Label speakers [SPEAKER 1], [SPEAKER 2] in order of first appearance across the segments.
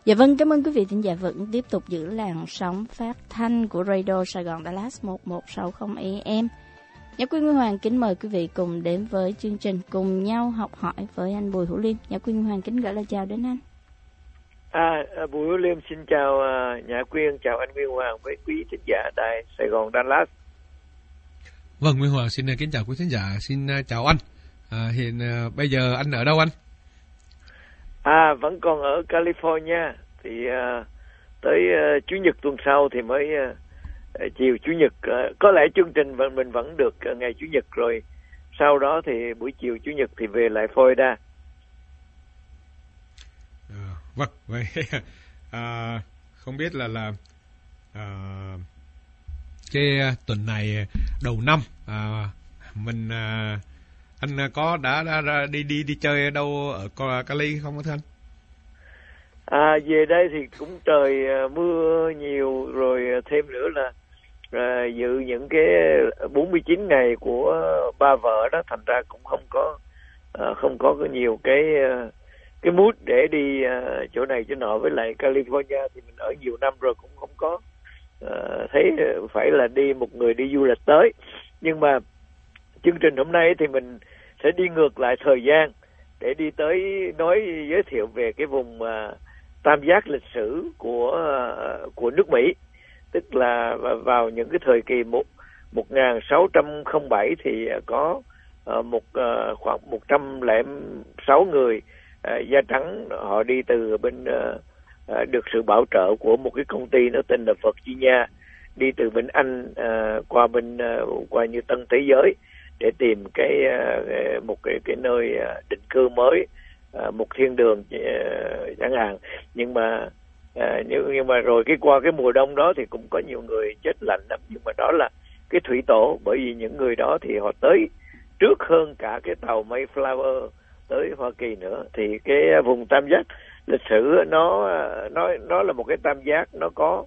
[SPEAKER 1] Dạ vâng, cảm ơn quý vị thính giả vẫn tiếp tục giữ làn sóng phát thanh của Radio Sài Gòn Dallas 1160 AM. Nhã Quyên Nguyên Hoàng kính mời quý vị cùng đến với chương trình Cùng nhau học hỏi với anh Bùi Hữu Liêm. Nhã Quyên Nguyên Hoàng kính gửi lời chào đến anh.
[SPEAKER 2] Bùi Hữu Liêm xin chào Nhã Quyên, chào anh Nguyên Hoàng với quý thính giả tại Sài Gòn Dallas.
[SPEAKER 3] Vâng, Nguyên Hoàng xin kính chào quý thính giả, xin chào anh. Hiện bây giờ anh ở đâu anh?
[SPEAKER 2] Vẫn còn ở California, thì tới Chủ nhật tuần sau thì mới chiều Chủ nhật, có lẽ chương trình mình vẫn được ngày Chủ nhật rồi, sau đó thì buổi chiều Chủ nhật thì về lại Florida.
[SPEAKER 3] Vâng, vậy không biết là cái tuần này đầu năm mình anh có đã đi chơi đâu ở Cali không thưa anh?
[SPEAKER 2] Về đây thì cũng trời mưa nhiều rồi, thêm nữa là dự những cái 49 ngày của ba vợ đó, thành ra cũng không có nhiều cái mood để đi chỗ này chỗ nọ. Với lại California thì mình ở nhiều năm rồi cũng không có thấy phải là đi một người đi du lịch tới. Nhưng mà chương trình hôm nay thì mình sẽ đi ngược lại thời gian để đi tới giới thiệu về cái vùng tam giác lịch sử của nước Mỹ, tức là vào những cái thời kỳ 1607 thì có khoảng 106 người da trắng, họ đi từ bên được sự bảo trợ của một cái công ty nó tên là Virginia, đi từ bên Anh qua như Tân Thế Giới để tìm một cái nơi định cư mới, một thiên đường chẳng hạn. Nhưng mà rồi qua cái mùa đông đó thì cũng có nhiều người chết lạnh lắm. Nhưng mà đó là cái thủy tổ, bởi vì những người đó thì họ tới trước hơn cả cái tàu Mayflower tới Hoa Kỳ nữa. Thì cái vùng tam giác lịch sử nó là một cái tam giác, nó có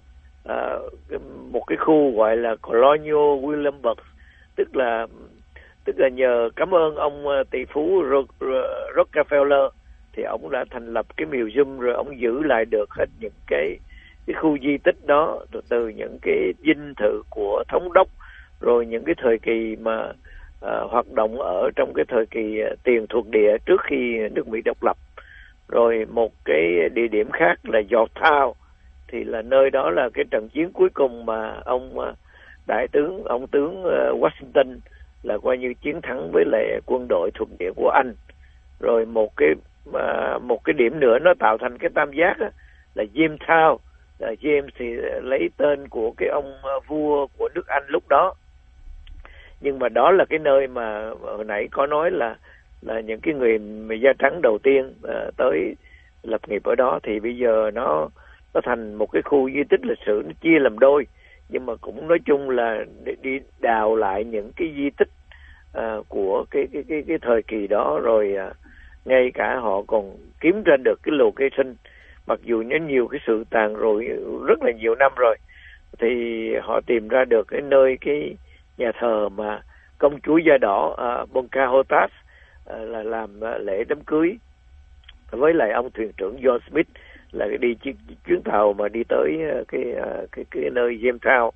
[SPEAKER 2] một cái khu gọi là Colonial Williamsburg, tức là nhờ cảm ơn ông tỷ phú Rockefeller thì ông đã thành lập cái museum, rồi ông giữ lại được hết những cái khu di tích đó, từ những cái dinh thự của thống đốc, rồi những cái thời kỳ mà hoạt động ở trong cái thời kỳ tiền thuộc địa trước khi nước Mỹ độc lập. Rồi một cái địa điểm khác là Yorktown, thì là nơi đó là cái trận chiến cuối cùng mà ông tướng Washington là coi như chiến thắng với lại quân đội thuộc địa của Anh. Rồi một cái điểm nữa nó tạo thành cái tam giác á, là Jamestown. James thì lấy tên của cái ông vua của nước Anh lúc đó. Nhưng mà đó là cái nơi mà hồi nãy có nói là những cái người da trắng đầu tiên tới lập nghiệp ở đó. Thì bây giờ nó thành một cái khu di tích lịch sử, nó chia làm đôi, nhưng mà cũng nói chung là đi đào lại những cái di tích của cái thời kỳ đó. Rồi ngay cả họ còn kiếm ra được cái location, mặc dù nó nhiều cái sự tàn rồi rất là nhiều năm rồi, thì họ tìm ra được cái nơi cái nhà thờ mà công chúa da đỏ Pocahontas là làm lễ đám cưới với lại ông thuyền trưởng John Smith, là đi chuyến tàu mà đi tới cái nơi Jamestown.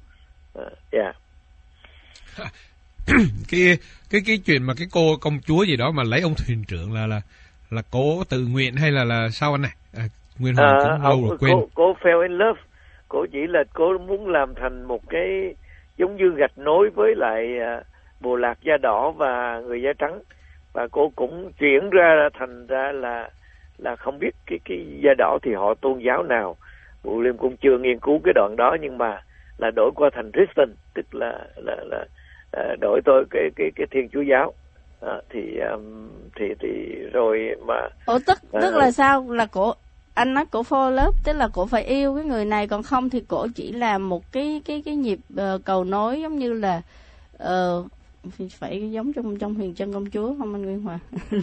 [SPEAKER 3] Cái chuyện mà cái cô công chúa gì đó mà lấy ông thuyền trưởng là cô tự nguyện hay là sao anh này? Nguyên Hoàng cũng lâu rồi quên.
[SPEAKER 2] Cô fell in love. Cô chỉ là cô muốn làm thành một cái giống như gạch nối với lại bộ lạc da đỏ và người da trắng, và cô cũng chuyển ra thành ra là không biết cái da đỏ thì họ tôn giáo nào. Bùi Liêm cũng chưa nghiên cứu cái đoạn đó, nhưng mà là đổi qua thành Christian, tức là đổi tôi cái Thiên Chúa giáo. Thì rồi mà
[SPEAKER 1] tức là sao, là cổ anh nói cổ fall love, tức là cổ phải yêu cái người này, còn không thì cổ chỉ là một cái nhịp cầu nối, giống như là phải giống trong Huyền Trân công chúa không anh Nguyên Hoàng?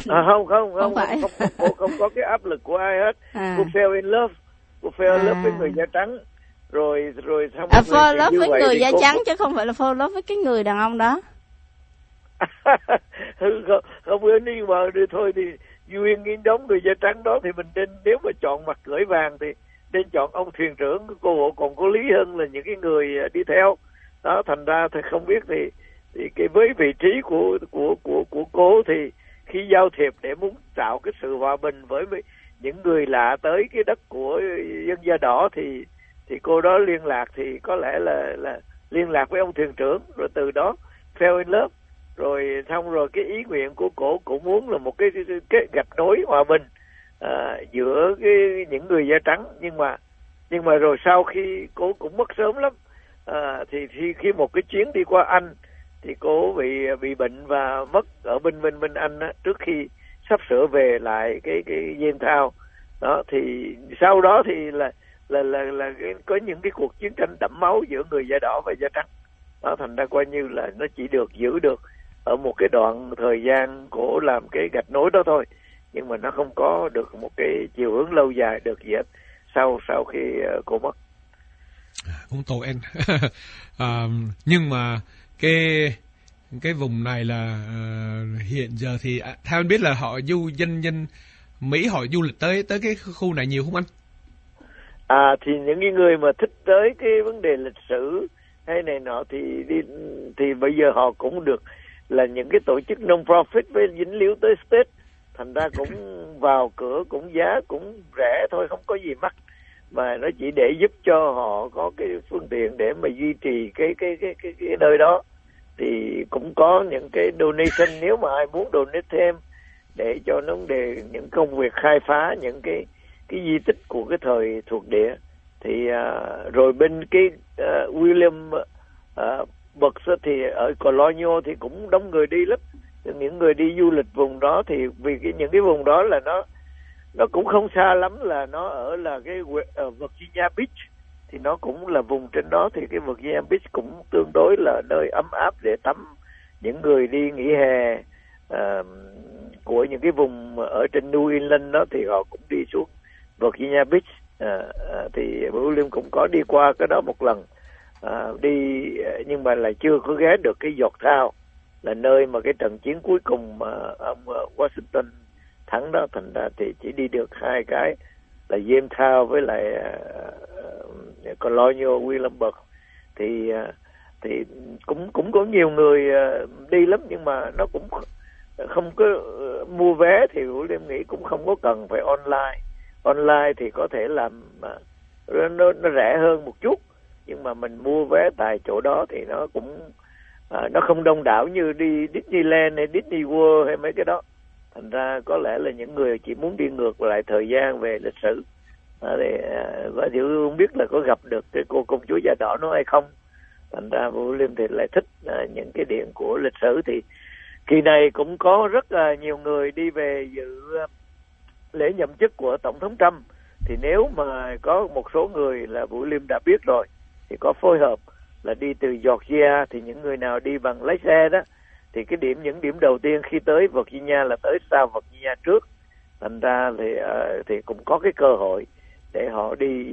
[SPEAKER 2] Không có cái áp lực của ai hết. Cô fell in love, với người da trắng, rồi xong
[SPEAKER 1] fall love với người da trắng chứ không phải là fall love với cái người đàn ông đó.
[SPEAKER 2] Không có, nhưng mà thôi thì duyên nghiêng đóng người da trắng đó thì mình nên, nếu mà chọn mặt gửi vàng nên chọn ông thuyền trưởng. Cô còn có lý hơn là những cái người đi theo đó. Thành ra thì không biết thì cái với vị trí của cô thì khi giao thiệp để muốn tạo cái sự hòa bình với những người lạ tới cái đất của dân da đỏ thì cô đó liên lạc, thì có lẽ là liên lạc với ông thuyền trưởng, rồi từ đó fell in love, rồi xong rồi cái ý nguyện của cô cũng muốn là một cái gạch nối hòa bình giữa những người da trắng. Nhưng mà rồi sau khi cô cũng mất sớm lắm, thì khi một cái chuyến đi qua Anh thì cô bị bệnh và mất ở bên Anh á, trước khi sắp sửa về lại cái Jamestown đó. Thì sau đó thì là có những cái cuộc chiến tranh đẫm máu giữa người da đỏ và da trắng đó. Thành ra coi như là nó chỉ được giữ được ở một cái đoạn thời gian cổ làm cái gạch nối đó thôi, nhưng mà nó không có được một cái chiều hướng lâu dài được gì hết sau khi cô mất.
[SPEAKER 3] Cũng tội anh. Nhưng mà cái vùng này là hiện giờ thì theo anh biết là họ dân Mỹ họ du lịch tới cái khu này nhiều không anh?
[SPEAKER 2] Thì những cái người mà thích tới cái vấn đề lịch sử hay này nọ thì bây giờ họ cũng được là những cái tổ chức non-profit với dính líu tới state, thành ra cũng vào cửa cũng giá cũng rẻ thôi, không có gì mắc, mà nó chỉ để giúp cho họ có cái phương tiện để mà duy trì cái nơi đó. Thì cũng có những cái donation nếu mà ai muốn donate thêm để cho nó để những công việc khai phá những cái di tích của cái thời thuộc địa. Thì rồi bên cái William Burke thì ở Colonial thì cũng đông người đi lắm, những người đi du lịch vùng đó. Thì vì những cái vùng đó là nó cũng không xa lắm, là nó ở là cái Virginia Beach, thì nó cũng là vùng trên đó. Thì cái Virginia Beach cũng tương đối là nơi ấm áp để tắm. Những người đi nghỉ hè của những cái vùng ở trên New England đó thì họ cũng đi xuống Virginia Beach. Thì William cũng có đi qua cái đó một lần, đi nhưng mà lại chưa có ghé được cái Yorktown, là nơi mà cái trận chiến cuối cùng mà ông Washington thắng đó. Thành ra thì chỉ đi được hai cái là Jamestown với lại Colonial Williamsburg. Thì cũng có nhiều người đi lắm, nhưng mà nó cũng không có mua vé. Thì William nghĩ cũng không có cần phải online thì có thể làm nó rẻ hơn một chút, nhưng mà mình mua vé tại chỗ đó thì nó cũng nó không đông đảo như đi Disneyland hay Disney World hay mấy cái đó. Thành ra có lẽ là những người chỉ muốn đi ngược lại thời gian về lịch sử. Và thì không biết là có gặp được cái cô công chúa da đỏ nó hay không. Thành ra William thì lại thích những cái điện của lịch sử. Thì kỳ này cũng có rất là nhiều người đi về dự lễ nhậm chức của Tổng thống Trump. Thì nếu mà có một số người là William đã biết rồi thì có phối hợp là đi từ Georgia. Thì những người nào đi bằng lái xe đó thì những điểm đầu tiên khi tới Virginia là tới South Virginia trước. Thành ra thì cũng có cái cơ hội để họ đi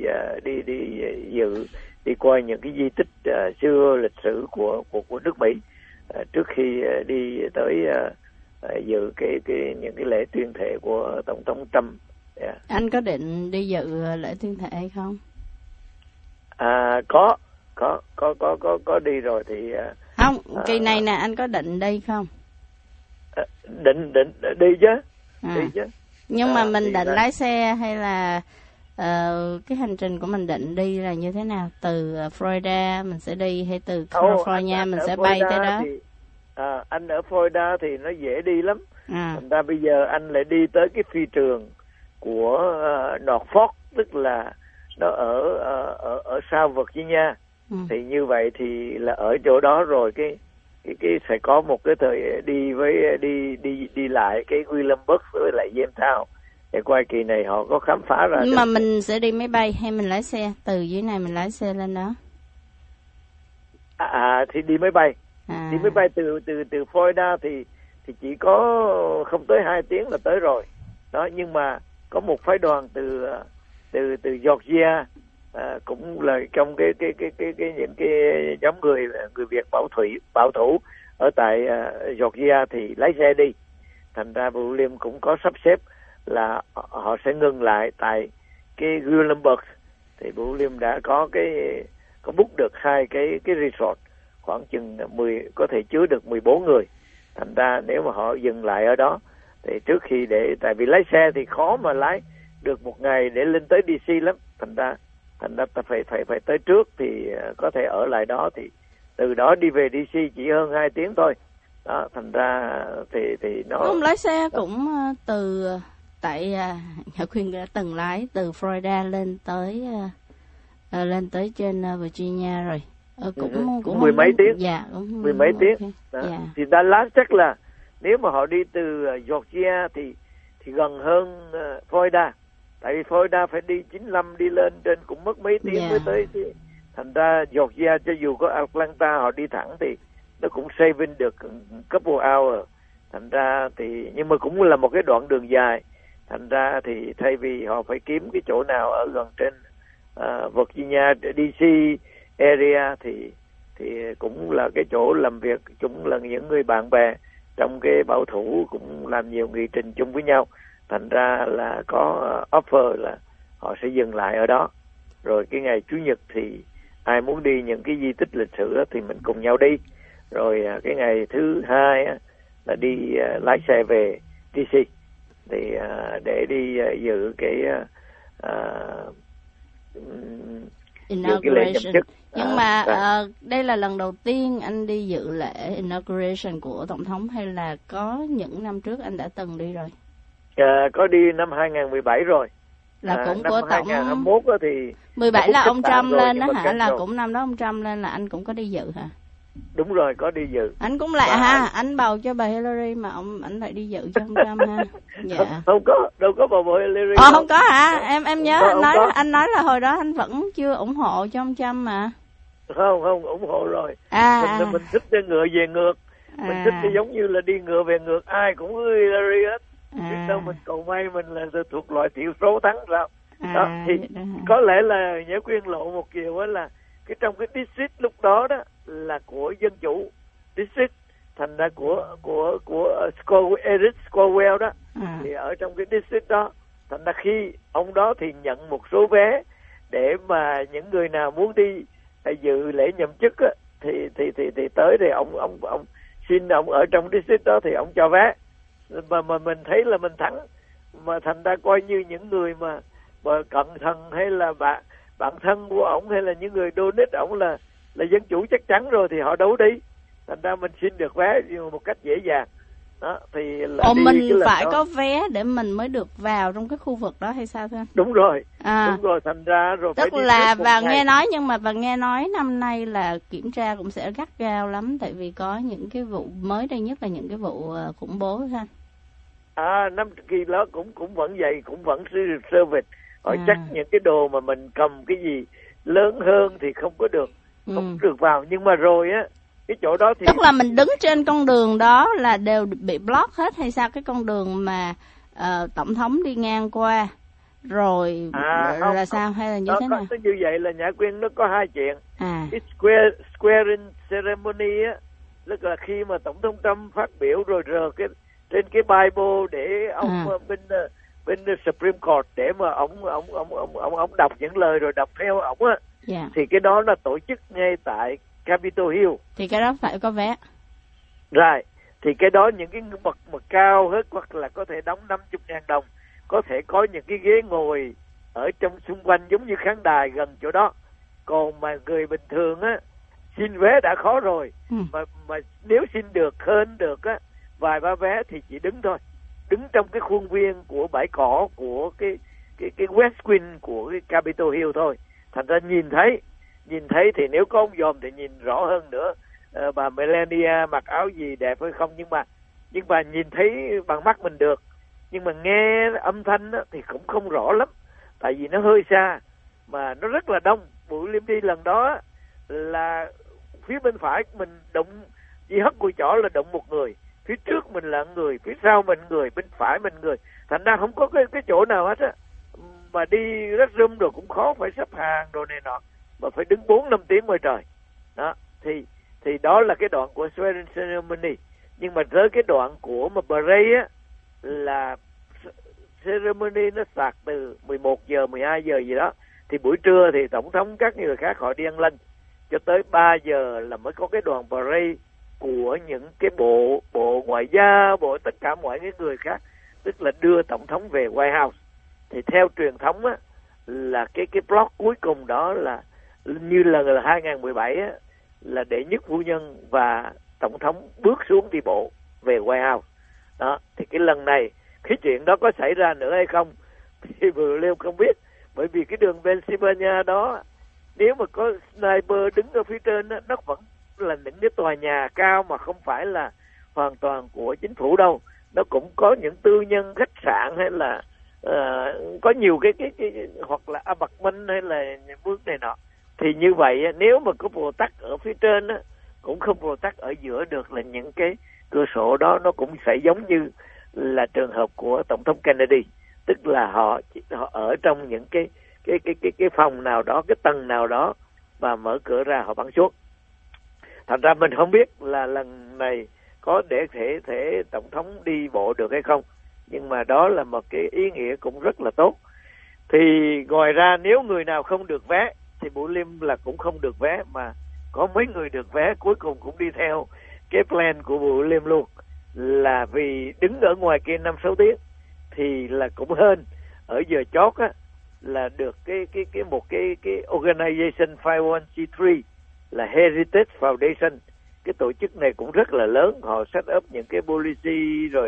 [SPEAKER 2] qua những cái di tích xưa lịch sử của nước Mỹ trước khi đi tới dự những cái lễ tuyên thệ của Tổng thống Trump. Yeah.
[SPEAKER 1] Anh có định đi dự lễ tuyên thệ hay không?
[SPEAKER 2] Có đi rồi thì
[SPEAKER 1] không, kỳ này nè anh có định đi không?
[SPEAKER 2] Định đi chứ. Đi chứ.
[SPEAKER 1] Nhưng mà mình định lái xe hay là cái hành trình của mình định đi là như thế nào? Từ Florida mình sẽ đi hay từ California mình sẽ bay tới đó?
[SPEAKER 2] Thì, anh ở Florida thì nó dễ đi lắm. Thành ra bây giờ anh lại đi tới cái phi trường của Norfolk, tức là nó ở South Virginia. Thì như vậy thì là ở chỗ đó rồi cái sẽ có một cái thời đi lại cái Williamsburg với lại Jamestown để quay kỳ này họ có khám phá ra.
[SPEAKER 1] Nhưng mà mình sẽ đi máy bay hay mình lái xe từ dưới này mình lái xe lên đó?
[SPEAKER 2] Thì đi máy bay. Đi máy bay từ Florida thì chỉ có không tới 2 tiếng là tới rồi đó. Nhưng mà có một phái đoàn từ Georgia, cũng là trong những cái nhóm người Việt bảo thủ ở tại Georgia thì lái xe đi. Thành ra William cũng có sắp xếp là họ sẽ ngừng lại tại cái Williamsburg thì William đã có book được 2 cái resort khoảng chừng 10, có thể chứa được 14 người. Thành ra nếu mà họ dừng lại ở đó thì trước khi tại vì lái xe thì khó mà lái được một ngày để lên tới DC lắm, thành ra ta phải tới trước thì có thể ở lại đó, thì từ đó đi về DC chỉ hơn 2 tiếng thôi. Đó, thành ra thì nó
[SPEAKER 1] không, lái xe cũng từ tại Nhã Quyên đã từng lái từ Florida lên tới trên Virginia rồi. Cũng
[SPEAKER 2] mười mấy tiếng.
[SPEAKER 1] Dạ,
[SPEAKER 2] mười mấy tiếng. Dạ. Thì Dallas chắc là nếu mà họ đi từ Georgia thì gần hơn Florida. Tại vì Florida phải đi 95 đi lên trên cũng mất mấy tiếng mới tới. Thì thành ra Georgia cho dù có Atlanta họ đi thẳng thì nó cũng saving được couple hour. Thành ra thì nhưng mà cũng là một cái đoạn đường dài. Thành ra thì thay vì họ phải kiếm cái chỗ nào ở gần trên Virginia, DC area thì cũng là cái chỗ làm việc, chúng là những người bạn bè trong cái bảo thủ cũng làm nhiều nghị trình chung với nhau. Thành ra là có offer là họ sẽ dừng lại ở đó. Rồi cái ngày Chủ nhật thì ai muốn đi những cái di tích lịch sử đó thì mình cùng nhau đi. Rồi cái ngày thứ hai là đi lái xe về DC thì để đi dự cái
[SPEAKER 1] inauguration. Nhưng mà đây là lần đầu tiên anh đi dự lễ inauguration của Tổng thống hay là có những năm trước anh đã từng đi rồi?
[SPEAKER 2] Có đi năm 2017 rồi.
[SPEAKER 1] Là cũng
[SPEAKER 2] năm
[SPEAKER 1] của Tổng
[SPEAKER 2] 2021 thì
[SPEAKER 1] 17 là ông Trump lên đó hả? Là
[SPEAKER 2] rồi.
[SPEAKER 1] cũng năm đó ông Trump lên là anh cũng có đi dự hả?
[SPEAKER 2] Đúng rồi, có đi dự.
[SPEAKER 1] Anh cũng lạ ha, anh bầu cho bà Hillary mà anh lại đi dự cho ông Trump ha. Dạ.
[SPEAKER 2] Không có, đâu có bầu bà Hillary.
[SPEAKER 1] Không có hả? Em nhớ anh nói là hồi đó anh vẫn chưa ủng hộ cho ông Trump mà.
[SPEAKER 2] Không ủng hộ rồi. Mình thích cho ngựa về ngược. Mình thích cái giống như là đi ngựa về ngược, ai cũng ưa Hillary hết. Biết đâu mình cầu may mình là thuộc loại thiểu số thắng sao. Đó, thì có lẽ là Nhã Quyên lộ một điều đó là cái trong cái district lúc đó là của dân chủ district, thành ra của Eric Swalwell đó. Thì ở trong cái district đó, thành ra khi ông đó thì nhận một số vé để mà những người nào muốn đi dự lễ nhậm chức á, thì tới thì ông xin ông ở trong district đó thì ông cho vé, mà mình thấy là mình thắng, mà thành ra coi như những người mà cận thần hay là bạn thân của ổng hay là những người donate ổng là dân chủ chắc chắn rồi thì họ đấu đi, thành ra mình xin được vé một cách dễ dàng. Đó thì là
[SPEAKER 1] mình phải có vé để mình mới được vào trong cái khu vực đó hay sao thưa anh?
[SPEAKER 2] Đúng rồi, đúng rồi, thành ra rồi
[SPEAKER 1] tức phải đi là và nghe nói, nhưng mà nghe nói năm nay là kiểm tra cũng sẽ gắt gao lắm, tại vì có những cái vụ mới đây nhất là những cái vụ khủng bố ha.
[SPEAKER 2] Năm kỳ đó cũng vẫn vậy, cũng vẫn service. Họ chắc những cái đồ mà mình cầm cái gì lớn hơn thì không có được, không được vào. Nhưng mà rồi á, cái chỗ đó thì...
[SPEAKER 1] Tức là mình đứng trên con đường đó là đều bị block hết hay sao? Cái con đường mà Tổng thống đi ngang qua rồi là sao? Hay là như thế nào?
[SPEAKER 2] Nó như vậy là Nhã Quyên nó có hai chuyện. Cái swearing ceremony á, tức là khi mà Tổng thống Trump phát biểu rồi trên cái Bible để ông bên Supreme Court để mà ông đọc những lời rồi đọc theo ông á, thì cái đó là tổ chức ngay tại Capitol Hill.
[SPEAKER 1] Thì cái đó phải có vé.
[SPEAKER 2] Rồi, thì cái đó những cái bậc mà cao hết hoặc là có thể đóng 50.000 đồng, có thể có những cái ghế ngồi ở trong xung quanh giống như khán đài gần chỗ đó. Còn mà người bình thường á, xin vé đã khó rồi, mà nếu xin được hơn được á, vài ba vé thì chỉ đứng thôi, đứng trong cái khuôn viên của bãi cỏ của cái West Wing của cái Capitol Hill thôi. Thành ra nhìn thấy thì nếu có ông dòm thì nhìn rõ hơn nữa bà Melania mặc áo gì đẹp hay không, nhưng mà nhìn thấy bằng mắt mình được, nhưng mà nghe âm thanh á, thì cũng không rõ lắm, tại vì nó hơi xa mà nó rất là đông. Buổi Liêm đi lần đó là phía bên phải mình đụng chỉ hất cùi chỏ là đụng một người, phía trước mình là người, phía sau mình người, bên phải mình người, thành ra không có cái chỗ nào hết á, mà đi rất room rồi cũng khó, phải xếp hàng đồ này nọ, mà phải đứng 4-5 tiếng ngoài trời. Đó thì đó là cái đoạn của swearing ceremony. Nhưng mà tới cái đoạn của mà parade á, là ceremony nó start từ 11 giờ 12 giờ gì đó, thì buổi trưa thì tổng thống các người khác họ đi ăn lunch, cho tới 3 giờ là mới có cái đoàn parade của những cái bộ ngoại giao, bộ tất cả mọi cái người khác, tức là đưa tổng thống về White House. Thì theo truyền thống á, là cái block cuối cùng đó là như là 2017 á, là đệ nhất phu nhân và tổng thống bước xuống đi bộ về White House. Đó, thì cái lần này cái chuyện đó có xảy ra nữa hay không thì vừa Liêm không biết, bởi vì cái đường Pennsylvania đó, nếu mà có sniper đứng ở phía trên đó, nó vẫn là những cái tòa nhà cao mà không phải là hoàn toàn của chính phủ đâu, nó cũng có những tư nhân, khách sạn hay là có nhiều cái hoặc là apartment hay là bước này nọ. Thì như vậy nếu mà có protect ở phía trên á, cũng không protect ở giữa được, là những cái cửa sổ đó nó cũng sẽ giống như là trường hợp của tổng thống Kennedy, tức là họ ở trong những cái phòng nào đó, cái tầng nào đó, và mở cửa ra họ bắn xuống. Thành ra mình không biết là lần này có để thể tổng thống đi bộ được hay không, nhưng mà đó là một cái ý nghĩa cũng rất là tốt. Thì ngoài ra nếu người nào không được vé thì Bùi Liêm là cũng không được vé, mà có mấy người được vé cuối cùng cũng đi theo cái plan của Bùi Liêm luôn, là vì đứng ở ngoài kia 5-6 tiếng thì là cũng hên ở giờ chót á, là được một cái organization 501c3 là Heritage Foundation. Cái tổ chức này cũng rất là lớn, họ set up những cái policy rồi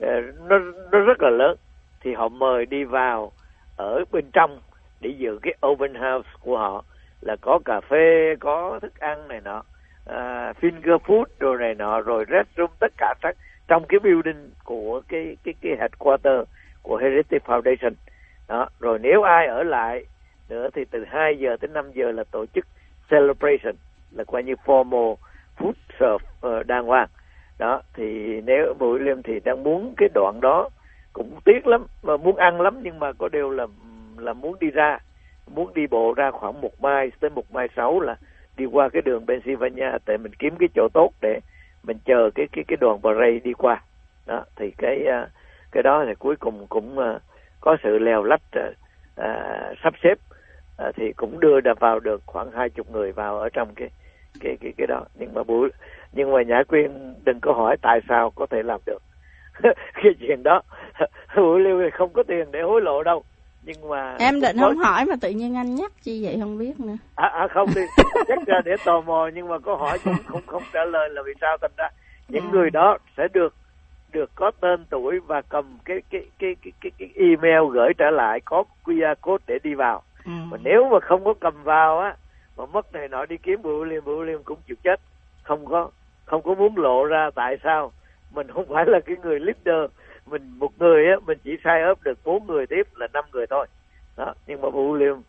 [SPEAKER 2] nó rất là lớn, thì họ mời đi vào ở bên trong để dự cái open house của họ, là có cà phê, có thức ăn này nọ, finger food rồi này nọ, rồi restroom, tất cả trong cái building của cái headquarter của Heritage Foundation đó. Rồi nếu ai ở lại nữa thì từ 2 giờ tới 5 giờ là tổ chức celebration, là coi như formal food serve đàng hoàng đó. Thì nếu Bùi Liêm thì đang muốn cái đoạn đó, cũng tiếc lắm mà muốn ăn lắm, nhưng mà có điều là muốn đi bộ ra khoảng 1 mile tới 1 mile 6 là đi qua cái đường Pennsylvania, để mình kiếm cái chỗ tốt để mình chờ cái đoàn parade đi qua đó. Thì cái đó thì cuối cùng cũng có sự lèo lách sắp xếp, thì cũng đưa vào được khoảng 20 người vào ở trong cái đó. Nhưng mà Nhã Quyên đừng có hỏi tại sao có thể làm được cái chuyện đó. Bùi Liêm không có tiền để hối lộ đâu, nhưng mà
[SPEAKER 1] em định không hỏi mà tự nhiên anh nhắc chi vậy không biết nữa.
[SPEAKER 2] Không đi chắc ra để tò mò, nhưng mà câu hỏi cũng không trả lời là vì sao. Thành ra những người đó sẽ được có tên tuổi và cầm cái email gửi trở lại, có QR code để đi vào. Mà nếu mà không có cầm vào á, mà mất này nọ đi kiếm Bùi Liêm cũng chịu chết. Không có muốn lộ ra tại sao mình không phải là cái người leader. Mình một người á, mình chỉ sign up được 4 người, tiếp là 5 người thôi đó. Nhưng mà Bùi Liêm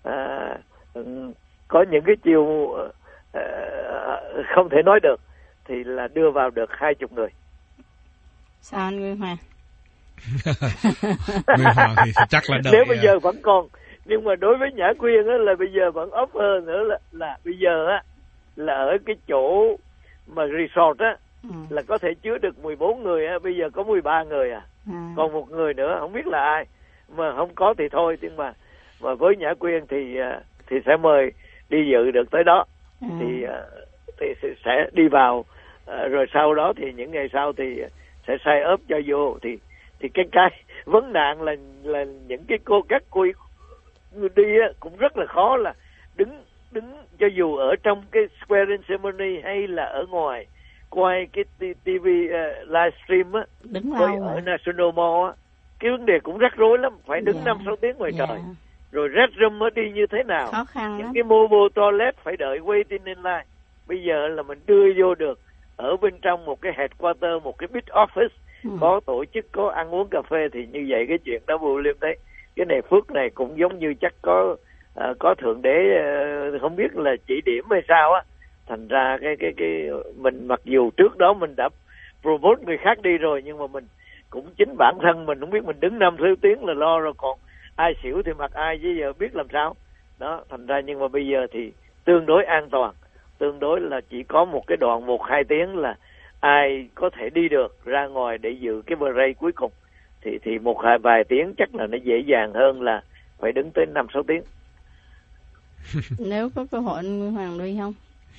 [SPEAKER 2] có những cái chiều không thể nói được, thì là đưa vào được 20 người.
[SPEAKER 1] Sao anh Nguyên Hoàng?
[SPEAKER 3] Nguyên Hoàng thì chắc là đợi.
[SPEAKER 2] Nếu bây giờ vẫn còn, nhưng mà đối với Nhã Quyên á, là bây giờ vẫn offer nữa là bây giờ á, là ở cái chỗ mà resort á, là có thể chứa được 14 người á, bây giờ có 13 người còn 1 người nữa không biết là ai, mà không có thì thôi. Nhưng mà với Nhã Quyên thì sẽ mời đi dự được tới đó, thì sẽ đi vào, rồi sau đó thì những ngày sau thì sẽ sign up cho vô. Thì cái vấn nạn là những cái các cô đi á, cũng rất là khó, là đứng cho dù ở trong cái swearing ceremony hay là ở ngoài quay cái TV livestream á, ở National Mall á, cái vấn đề cũng rắc rối lắm, phải đứng 5-6 tiếng ngoài trời. Rồi restroom mới đi như thế nào,
[SPEAKER 1] khó khăn
[SPEAKER 2] những
[SPEAKER 1] lắm.
[SPEAKER 2] cái mobile toilet phải đợi waiting in line. Bây giờ là mình đưa vô được ở bên trong một cái headquarter, một cái big office, có tổ chức, có ăn uống cà phê. Thì như vậy cái chuyện đó Bùi Liêm thấy cái này phước này cũng giống như chắc có thượng đế không biết là chỉ điểm hay sao á. Thành ra cái mình mặc dù trước đó mình đã promote người khác đi rồi, nhưng mà mình cũng chính bản thân mình không biết, mình đứng 5-6 tiếng là lo rồi, còn ai xỉu thì mặc ai chứ giờ biết làm sao đó. Thành ra nhưng mà bây giờ thì tương đối an toàn, tương đối là chỉ có một cái đoạn 1-2 tiếng là ai có thể đi được ra ngoài để dự cái parade cuối cùng, thì vài tiếng chắc là nó dễ dàng hơn là phải đứng tới 5-6 tiếng.
[SPEAKER 1] Nếu có cơ hội anh Nguyên Hoàng đi không?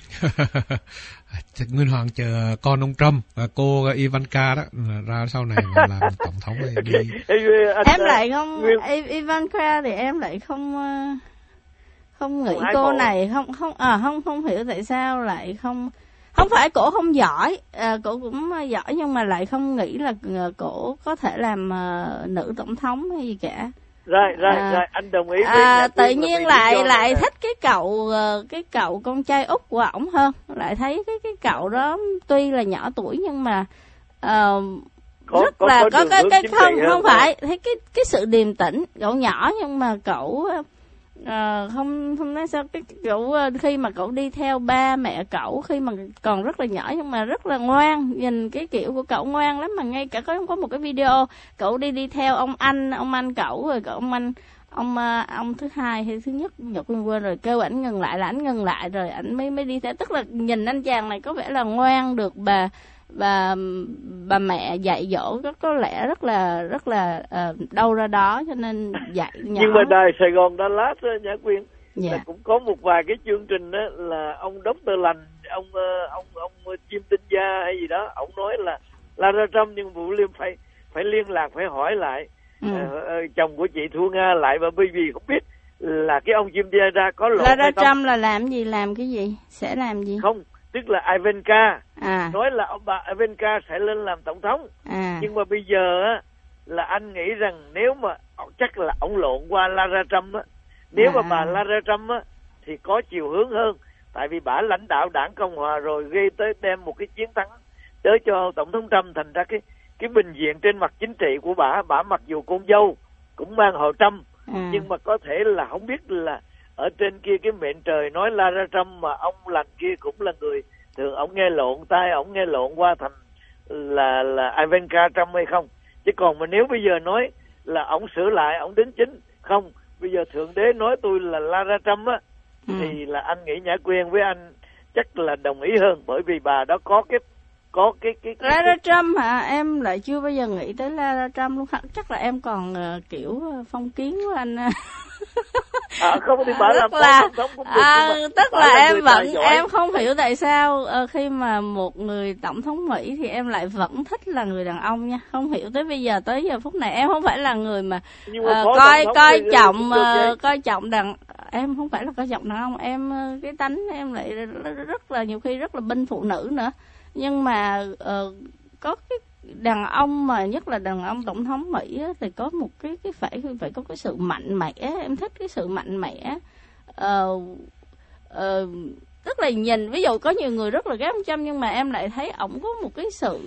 [SPEAKER 3] Nguyên Hoàng chờ con ông Trump và cô Ivanka đó ra sau này mà làm tổng thống này đi.
[SPEAKER 1] Em lại không Ivanka thì em lại không nghĩ cô này không hiểu tại sao lại không phải cổ không giỏi, cổ cũng giỏi nhưng mà lại không nghĩ là cổ có thể làm nữ tổng thống hay gì cả.
[SPEAKER 2] Rồi, anh đồng ý.
[SPEAKER 1] Tự nhiên lại thích cái cậu con trai út của ổng hơn, lại thấy cái cậu đó tuy là nhỏ tuổi nhưng mà rất là có cái không phải thấy cái sự điềm tĩnh. Cậu nhỏ nhưng mà cậu không nói sao, cái cậu khi mà cậu đi theo ba mẹ cậu khi mà còn rất là nhỏ nhưng mà rất là ngoan, nhìn cái kiểu của cậu ngoan lắm, mà ngay cả có một cái video cậu đi theo ông anh cậu, rồi ông thứ hai hay thứ nhất Nhật quên rồi, kêu ảnh ngừng lại là ảnh ngừng lại rồi ảnh mới đi theo. Tức là nhìn anh chàng này có vẻ là ngoan, được bà mẹ dạy dỗ có lẽ rất là đâu ra đó, cho nên dạy nhỏ.
[SPEAKER 2] Nhưng mà đài Sài Gòn Dallas Nhã Quyên là cũng có một vài cái chương trình đó là ông Dr. Lành, ông Chim Tinh Gia hay gì đó, ông nói là Lara Trump, nhưng Vũ Liêm phải liên lạc, phải hỏi lại chồng của chị Thu Nga lại, và bởi vì không biết là cái ông Chim Tinh Gia có lỗi hay không.
[SPEAKER 1] Lara Trump là làm gì, làm cái gì, sẽ làm gì?
[SPEAKER 2] Không, tức là Ivanka nói là ông bà Ivanka sẽ lên làm tổng thống, nhưng mà bây giờ á là anh nghĩ rằng nếu mà chắc là ông lộn qua Lara Trump á, nếu mà bà Lara Trump á thì có chiều hướng hơn, tại vì bà lãnh đạo đảng Cộng hòa rồi gây tới đem một cái chiến thắng tới cho tổng thống Trump, thành ra cái bình diện trên mặt chính trị của bà mặc dù con dâu cũng mang họ Trump, nhưng mà có thể là không biết là ở trên kia cái mệnh trời nói Lara Trump mà ông lành kia cũng là người thường ông nghe lộn tai, ông nghe lộn qua thành là Ivanka Trump hay không. Chứ còn mà nếu bây giờ nói là ông sửa lại, ông đính chính, không, bây giờ Thượng Đế nói tôi là Lara Trump á, thì là anh nghĩ Nhã Quyên với anh chắc là đồng ý hơn, bởi vì bà đó có cái
[SPEAKER 1] Lara Trump hả? Em lại chưa bao giờ nghĩ tới Lara Trump luôn. Chắc là em còn kiểu phong kiến của anh.
[SPEAKER 2] Không thì bà làm tổng thống cũng được,
[SPEAKER 1] tức là em không hiểu tại sao khi mà một người tổng thống Mỹ thì em lại vẫn thích là người đàn ông nha. Không hiểu tới giờ phút này em không phải là người mà coi trọng em không phải là coi trọng đàn ông, em cái tánh em lại rất là nhiều khi rất là binh phụ nữ nữa. Nhưng mà có cái đàn ông mà nhất là đàn ông tổng thống Mỹ á, thì có một cái phải có cái sự mạnh mẽ. Em thích cái sự mạnh mẽ. Tức là nhìn ví dụ có nhiều người rất là ghét ông Trump, nhưng mà em lại thấy ổng có một cái sự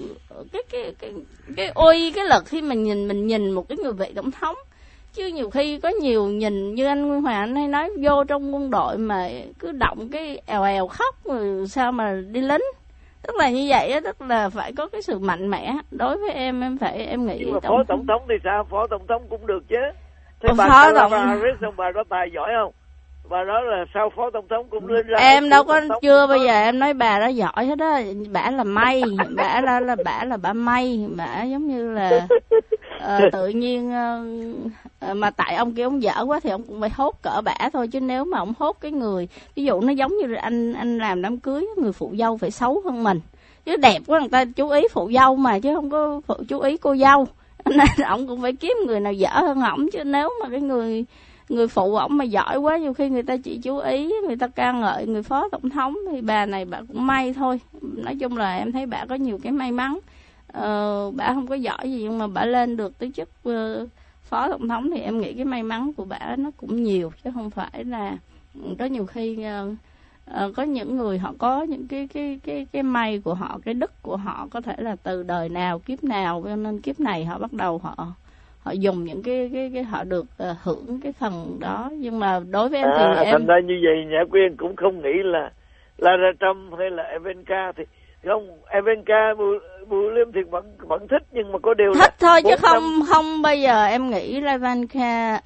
[SPEAKER 1] cái uy cái lực khi mình nhìn một cái người vị tổng thống. Chứ nhiều khi có nhiều nhìn như anh Nguyên Hoàng hay nói vô trong quân đội mà cứ động cái èo khóc rồi sao mà đi lính. Tức là như vậy á, tức là phải có cái sự mạnh mẽ. Đối với em nghĩ.
[SPEAKER 2] Nhưng mà phó tổng thống thì sao? Phó tổng thống cũng được chứ. Thế
[SPEAKER 1] bà
[SPEAKER 2] đó tài giỏi không? Bà đó là sao phó tổng thống cũng lên ra.
[SPEAKER 1] Em đâu có chưa bao giờ em nói bà đó giỏi hết đó. Bả là may, bả là bả may, bả giống như là tự nhiên mà tại ông kia ông dở quá thì ông cũng phải hốt cỡ bả thôi, chứ nếu mà ông hốt cái người ví dụ nó giống như anh làm đám cưới, người phụ dâu phải xấu hơn mình, chứ đẹp quá người ta chú ý phụ dâu mà, chứ không có chú ý cô dâu, nên ông cũng phải kiếm người nào dở hơn ổng. Chứ nếu mà cái người phụ ổng mà giỏi quá, nhiều khi người ta chỉ chú ý, người ta ca ngợi người phó tổng thống, thì bà này bà cũng may thôi. Nói chung là em thấy bà có nhiều cái may mắn. Bà không có giỏi gì nhưng mà bà lên được tới chức phó tổng thống thì em nghĩ cái may mắn của bà nó cũng nhiều, chứ không phải là có nhiều khi có những người họ có những cái may của họ, cái đức của họ có thể là từ đời nào kiếp nào, cho nên kiếp này họ bắt đầu họ dùng những cái họ được hưởng cái phần đó. Nhưng mà đối với em thì em
[SPEAKER 2] thành ra như vậy Nhã Quyên cũng không nghĩ là Lara Trump hay là Ivanka thì không. Ivanka Bùi Liêm thì vẫn thích, nhưng mà có điều
[SPEAKER 1] thích thôi chứ không bao giờ em nghĩ là Ivanka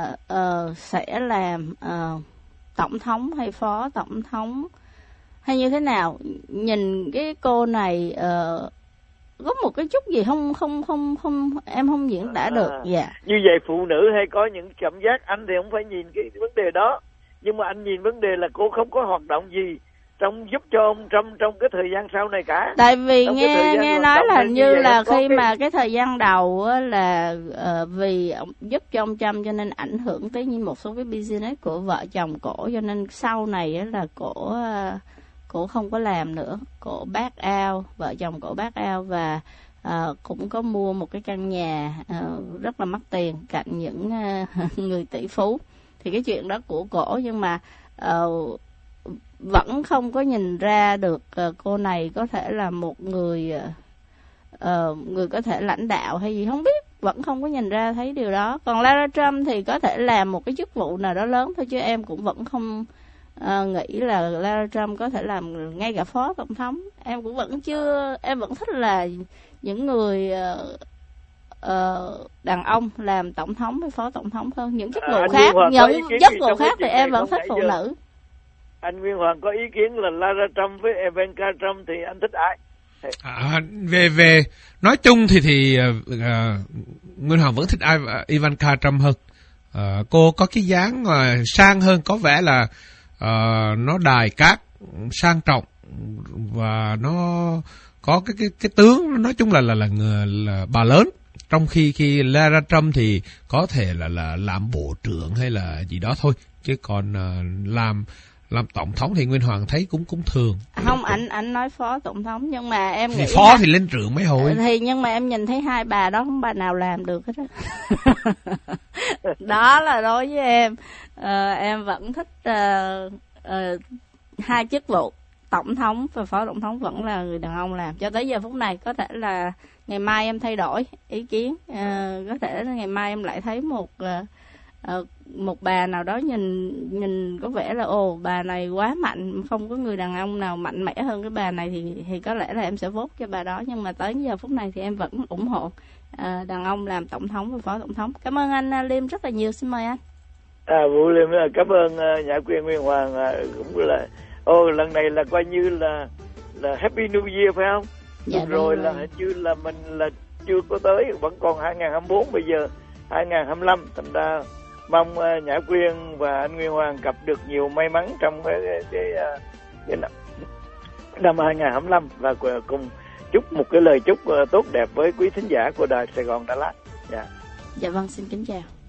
[SPEAKER 1] sẽ làm tổng thống hay phó tổng thống hay như thế nào. Nhìn cái cô này có một cái chút gì không em không diễn tả được. Dạ.
[SPEAKER 2] Như vậy phụ nữ hay có những cảm giác, anh thì không phải nhìn cái vấn đề đó, Nhưng mà anh nhìn vấn đề là cô không có hoạt động gì giúp cho ông Trump trong cái thời gian sau này cả.
[SPEAKER 1] Tại vì nghe nói là như là khi mà cái thời gian đầu á, là vì giúp cho ông Trump cho nên ảnh hưởng tới một số cái business của vợ chồng cổ, cho nên sau này á, là cổ không có làm nữa, cổ back out, vợ chồng cổ back out và cũng có mua một cái căn nhà rất là mắc tiền cạnh những người tỷ phú. Thì cái chuyện đó của cổ, nhưng mà vẫn không có nhìn ra được cô này có thể là một người có thể lãnh đạo hay gì không biết, vẫn không có nhìn ra thấy điều đó. Còn Lara Trump thì có thể làm một cái chức vụ nào đó lớn thôi, chứ em cũng vẫn không nghĩ là Lara Trump có thể làm ngay cả phó tổng thống. Em cũng vẫn chưa, em vẫn thích là những người đàn ông làm tổng thống hay phó tổng thống hơn những chức vụ khác. Những chức vụ khác thì em vẫn thích phụ nữ.
[SPEAKER 2] Anh Nguyên Hoàng có ý kiến là Lara Trump với Ivanka Trump thì anh thích ai?
[SPEAKER 3] Về nói chung thì Nguyên Hoàng vẫn thích Ivanka Trump hơn. Cô có cái dáng sang hơn, có vẻ là nó đài cát, sang trọng, và nó có cái tướng nói chung là bà lớn. Trong khi Lara Trump thì có thể là làm bộ trưởng hay là gì đó thôi, chứ còn làm tổng thống thì Nguyên Hoàng thấy cũng thường.
[SPEAKER 1] Không, anh nói phó tổng thống, nhưng mà em nghĩ
[SPEAKER 3] phó thì lên trưởng mấy hồi.
[SPEAKER 1] Thì nhưng mà em nhìn thấy hai bà đó không bà nào làm được hết á. Đó là đối với em vẫn thích hai chức vụ tổng thống và phó tổng thống vẫn là người đàn ông làm cho tới giờ phút này. Có thể là ngày mai em thay đổi ý kiến, có thể là ngày mai em lại thấy một bà nào đó nhìn có vẻ là bà này quá mạnh, không có người đàn ông nào mạnh mẽ hơn cái bà này thì có lẽ là em sẽ vote cho bà đó. Nhưng mà tới giờ phút này thì em vẫn ủng hộ đàn ông làm tổng thống và phó tổng thống. Cảm ơn anh Liêm rất là nhiều, xin mời anh.
[SPEAKER 2] Vũ Liêm, cảm ơn Nhã Quyên, Nguyên Hoàng, cũng là lần này là coi như là Happy New Year phải không?
[SPEAKER 1] Dạ,
[SPEAKER 2] rồi là hình như là mình là chưa có tới, vẫn còn 2024, bây giờ 2025, thành ra mong Nhã Quyên và anh Nguyên Hoàng gặp được nhiều may mắn trong cái năm 2025 và cùng chúc một cái lời chúc tốt đẹp với quý thính giả của đài Sài Gòn Đà Lạt.
[SPEAKER 1] Dạ vâng, xin kính chào.